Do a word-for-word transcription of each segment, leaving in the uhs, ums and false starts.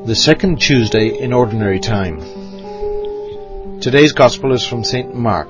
The second Tuesday in Ordinary Time. Today's Gospel is from Saint Mark.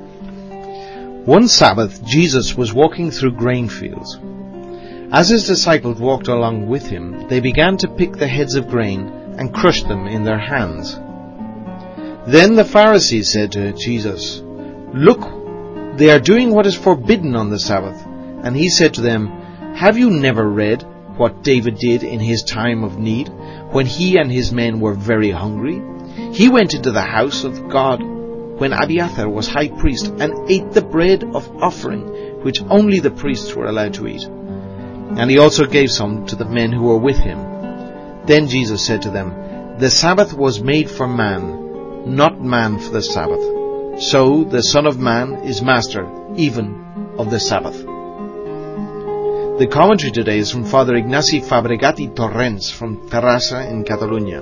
One Sabbath, Jesus was walking through grain fields. As his disciples walked along with him, they began to pick the heads of grain and crush them in their hands. Then the Pharisees said to Jesus, "Look, they are doing what is forbidden on the Sabbath." And he said to them, "Have you never read what David did in his time of need, when he and his men were very hungry? He went into the house of God when Abiathar was high priest and ate the bread of offering, which only the priests were allowed to eat. And he also gave some to the men who were with him." Then Jesus said to them, "The Sabbath was made for man, not man for the Sabbath. So the Son of Man is master even of the Sabbath." The commentary today is from Father Ignasi Fabregati Torrents from Terrassa in Catalonia.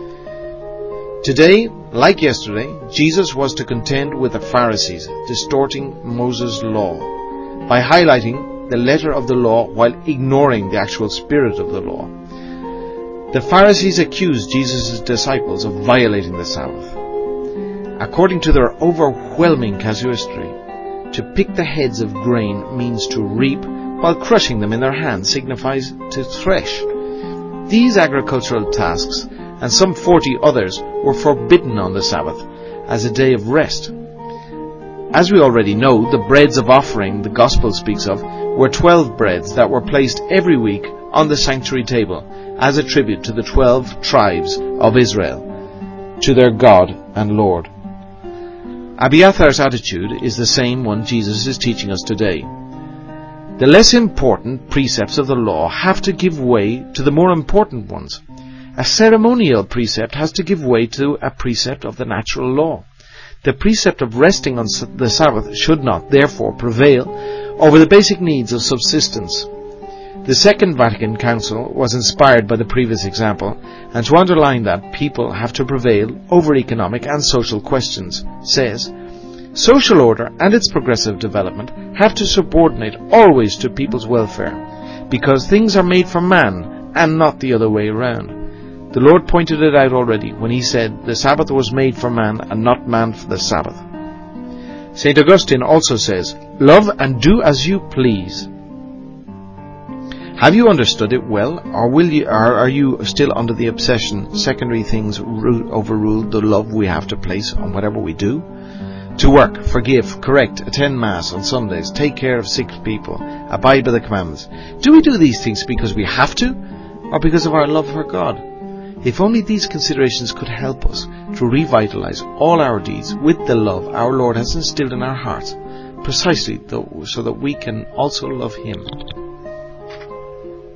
Today, like yesterday, Jesus was to contend with the Pharisees, distorting Moses' law by highlighting the letter of the law while ignoring the actual spirit of the law. The Pharisees accused Jesus' disciples of violating the Sabbath. According to their overwhelming casuistry, to pick the heads of grain means to reap, while crushing them in their hands signifies to thresh. These agricultural tasks, and some forty others, were forbidden on the Sabbath as a day of rest. As we already know, the breads of offering the Gospel speaks of were twelve breads that were placed every week on the sanctuary table as a tribute to the twelve tribes of Israel, to their God and Lord. Abiathar's attitude is the same one Jesus is teaching us today. The less important precepts of the law have to give way to the more important ones. A ceremonial precept has to give way to a precept of the natural law. The precept of resting on the Sabbath should not, therefore, prevail over the basic needs of subsistence. The Second Vatican Council was inspired by the previous example, and to underline that people have to prevail over economic and social questions, says, "Social order and its progressive development have to subordinate always to people's welfare, because things are made for man and not the other way around. The Lord pointed it out already when he said, 'The Sabbath was made for man and not man for the Sabbath.'" Saint Augustine also says, "Love and do as you please." Have you understood it well, or will you, or are you still under the obsession secondary things overrule the love we have to place on whatever we do? To work, forgive, correct, attend Mass on Sundays, take care of sick people, abide by the commandments. Do we do these things because we have to, or because of our love for God? If only these considerations could help us to revitalize all our deeds with the love our Lord has instilled in our hearts, precisely so that we can also love Him.